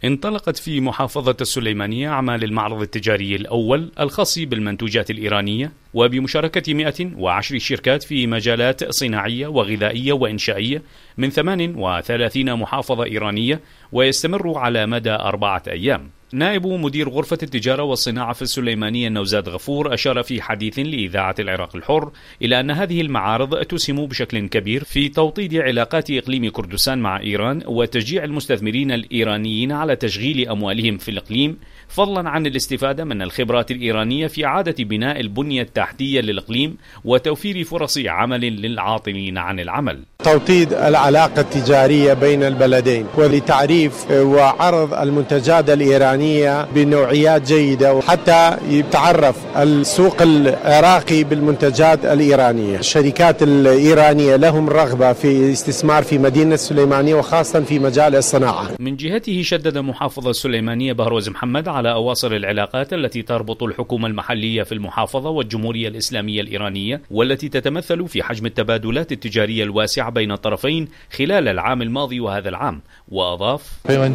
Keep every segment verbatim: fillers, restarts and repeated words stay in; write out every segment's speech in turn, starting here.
انطلقت في محافظة السليمانية أعمال المعرض التجاري الأول الخاص بالمنتوجات الإيرانية، وبمشاركة مئة وعشر شركات في مجالات صناعية وغذائية وإنشائية من ثمان وثلاثين محافظة إيرانية، ويستمر على مدى أربعة أيام. نائب مدير غرفة التجارة والصناعة في السليمانية نوزاد غفور أشار في حديث لإذاعة العراق الحر إلى أن هذه المعارض تسهم بشكل كبير في توطيد علاقات إقليم كردستان مع إيران، وتشجيع المستثمرين الإيرانيين على تشغيل أموالهم في الإقليم، فضلا عن الاستفادة من الخبرات الإيرانية في إعادة بناء البنية التحتية للإقليم وتوفير فرص عمل للعاطلين عن العمل. توطيد العلاقة التجارية بين البلدين ولتعريف وعرض المنتجات الإيرانية بنوعيات جيدة، وحتى يتعرف السوق العراقي بالمنتجات الإيرانية. الشركات الإيرانية لهم رغبة في الاستثمار في مدينة السليمانية وخاصة في مجال الصناعة. من جهته شدد محافظ السليمانية بهروز محمد على أواصر العلاقات التي تربط الحكومة المحلية في المحافظة والجمهورية الإسلامية الإيرانية، والتي تتمثل في حجم التبادلات التجارية الواسعة بين الطرفين خلال العام الماضي وهذا العام. وأضاف: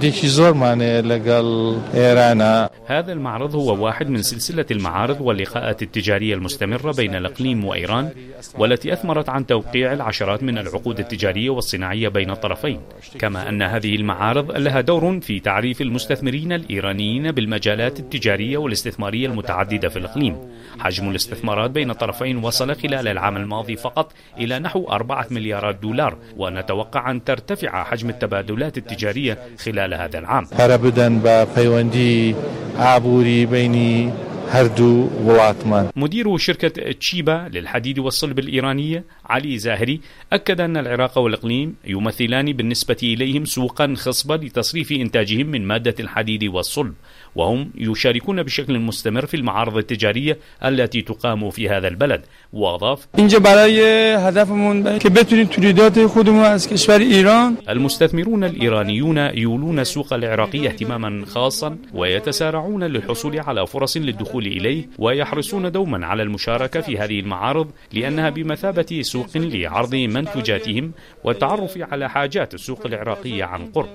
هذا المعرض هو واحد من سلسلة المعارض واللقاءات التجارية المستمرة بين الإقليم وإيران، والتي أثمرت عن توقيع العشرات من العقود التجارية والصناعية بين الطرفين، كما أن هذه المعارض لها دور في تعريف المستثمرين الإيرانيين بالمجالات التجارية والاستثمارية المتعددة في الإقليم. حجم الاستثمارات بين الطرفين وصل خلال العام الماضي فقط إلى نحو أربعة مليارات دولار، ونتوقع أن ترتفع حجم التبادلات التجارية خلال هذا العام. مدير شركة تشيبا للحديد والصلب الإيرانية علي زاهري أكد أن العراق والإقليم يمثلان بالنسبة إليهم سوقا خصبة لتصريف إنتاجهم من مادة الحديد والصلب، وهم يشاركون بشكل مستمر في المعارض التجارية التي تقام في هذا البلد. وأضاف: المستثمرون الإيرانيون يولون السوق العراقي اهتماما خاصا، ويتسارعون للحصول على فرص للدخول إليه، ويحرصون دوما على المشاركة في هذه المعارض لأنها بمثابة سوق لعرض منتجاتهم والتعرف على حاجات السوق العراقية عن قرب.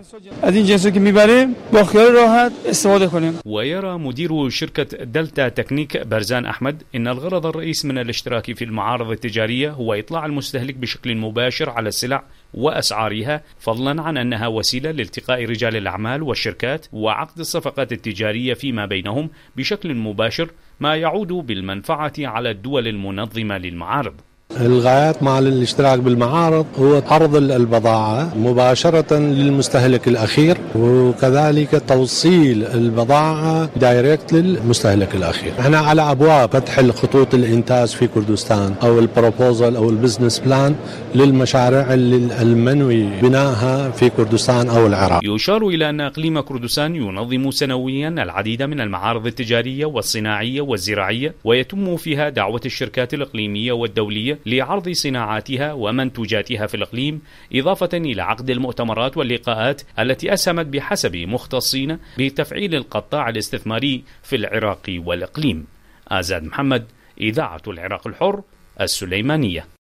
ويرى مدير شركة دلتا تكنيك برزان أحمد إن الغرض الرئيس من الاشتراك في المعارض التجارية هو إطلاع المستهلك بشكل مباشر على السلع وأسعارها، فضلا عن أنها وسيلة لالتقاء رجال الأعمال والشركات وعقد الصفقات التجارية فيما بينهم بشكل مباشر، ما يعود بالمنفعة على الدول المنظمة للمعارض. الغايات مع الاشتراك بالمعارض هو عرض البضاعة مباشرة للمستهلك الأخير، وكذلك توصيل البضاعة دايركت للمستهلك الأخير. احنا على أبواب فتح الخطوط الإنتاج في كردستان أو البروبوزل أو البزنس بلان للمشاريع المنوي بنائها في كردستان أو العراق. يشار إلى أن إقليم كردستان ينظم سنويا العديد من المعارض التجارية والصناعية والزراعية، ويتم فيها دعوة الشركات الإقليمية والدولية لعرض صناعاتها ومنتوجاتها في الإقليم، إضافة إلى عقد المؤتمرات واللقاءات التي أسهمت بحسب مختصين بتفعيل القطاع الاستثماري في العراق والإقليم. آزاد محمد، إذاعة العراق الحر، السليمانية.